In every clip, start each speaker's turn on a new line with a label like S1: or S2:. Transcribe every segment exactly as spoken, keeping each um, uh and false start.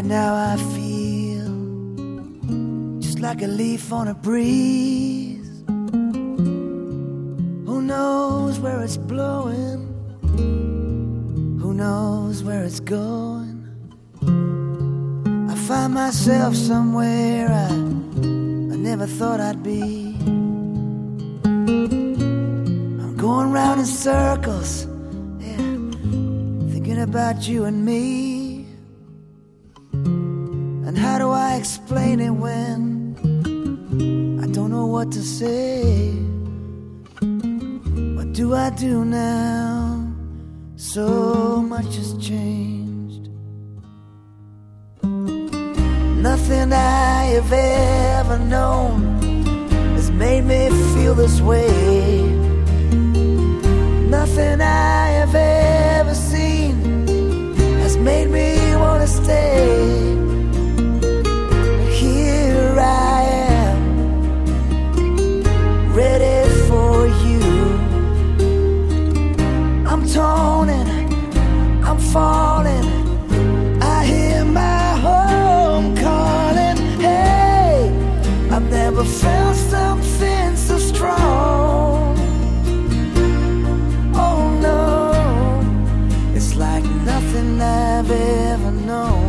S1: Right now I feel just like a leaf on a breeze. Who knows where it's blowing? Who knows where it's going? I find myself somewhere I, I never thought I'd be. I'm going round in circles, yeah, thinking about you and me. And how do I explain it when I don't know what to say? What do I do now? So much has changed. Nothing I have ever known has made me feel this way. Nothing I have ever seen has made me want to stay. Here I am, ready for you. I'm torn and I'm falling. I hear my home calling. Hey, I've never felt something so strong. Oh no, it's like nothing I've ever known.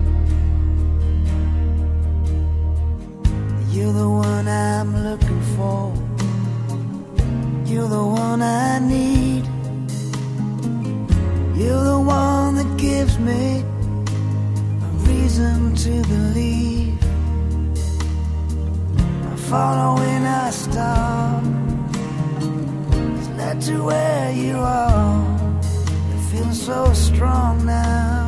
S1: You're the one I'm looking for. You're the one I need. You're the one that gives me a reason to believe. I follow when I stop. It's led to where you are. You feel so strong now.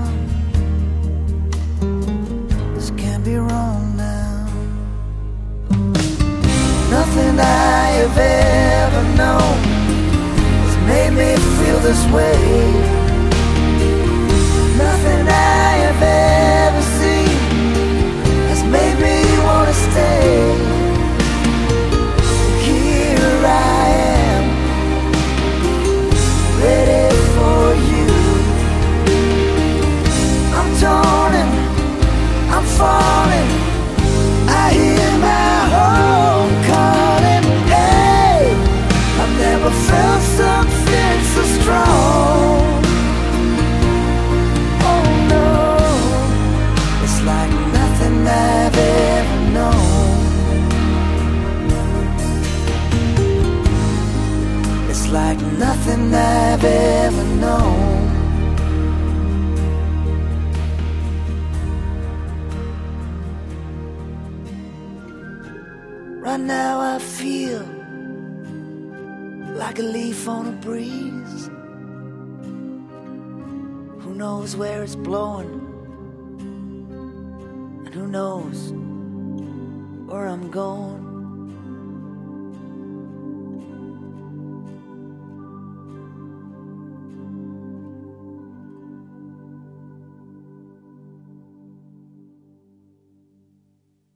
S1: This can't be wrong now. Nothing I have ever known has made me feel this way. Nothing I have ever seen has made me want to stay. Here I am, ready for you. I'm torn and I'm falling. I hear my home calling. Hey, I've never felt something so strong. Oh no, it's like nothing I've ever known. It's like nothing I've ever known. Right now I feel like a leaf on a breeze. Who knows where it's blowing? And who knows where I'm going?